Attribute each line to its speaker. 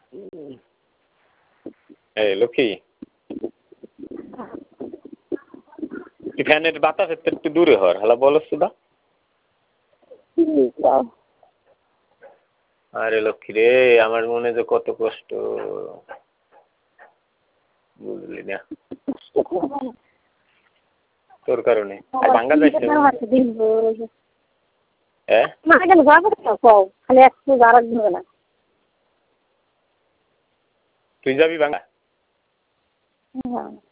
Speaker 1: এই লক্ষ্মী ফ্যানের বাতাস একটু দূরে হর হালা বলস সুদা আরে লক্ষ্মী রে আমার মনে যে কত কষ্ট বুঝলি না তোর কারণে আর ভাঙ্গা যাইছে তুই যাবি ভাঙ্গা